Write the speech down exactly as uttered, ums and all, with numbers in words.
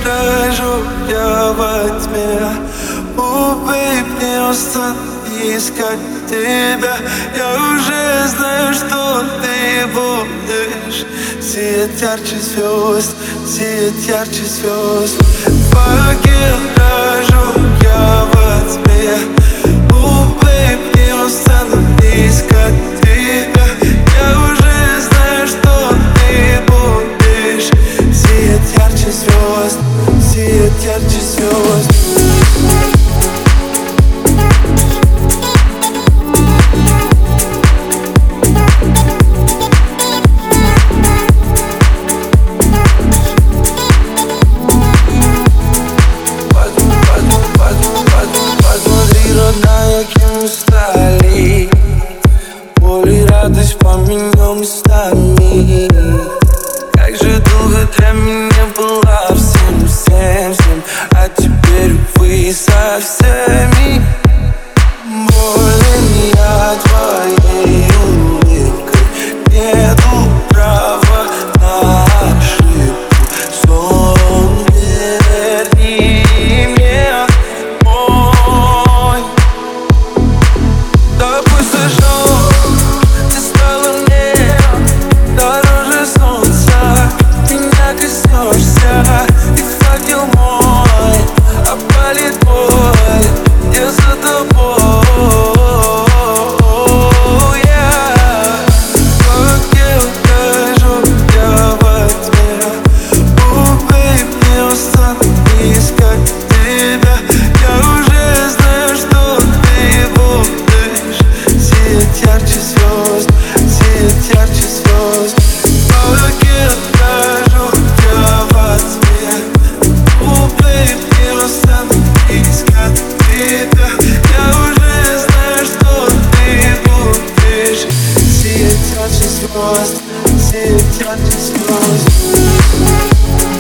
дрожу я во тьме. Убей, мне устал искать тебя. Я уже знаю, что ты будешь сиять ярче звезд, сиять ярче звезд. Факел дрожу я во тьме. Убей, мне устал искать тебя. Я уже знаю, что ты будешь сиять ярче звезд, сиять ярче звезд. Кем мы стали, боль и радость поменял местами. Как же долго для меня была всем, всем, всем, а теперь, увы, со всеми. Болен я твоей улыбкой, нету права на ошибку. Сон, верни мне мой. Тобой сожжён, ты стала мне дороже солнца. Меня коснешься, и факел мой опалит боль. Я за тобой. Факел дрожу я во тьме. Убей, мне устал искать тебя. Я уже знаю, что ты будешь сиять ярче звезд, сиять ярче звезд. Факел дрожу я во тьме. Убей, мне устал искать тебя. Я уже знаю, что ты будешь сиять ярче звезд, сиять ярче звезд.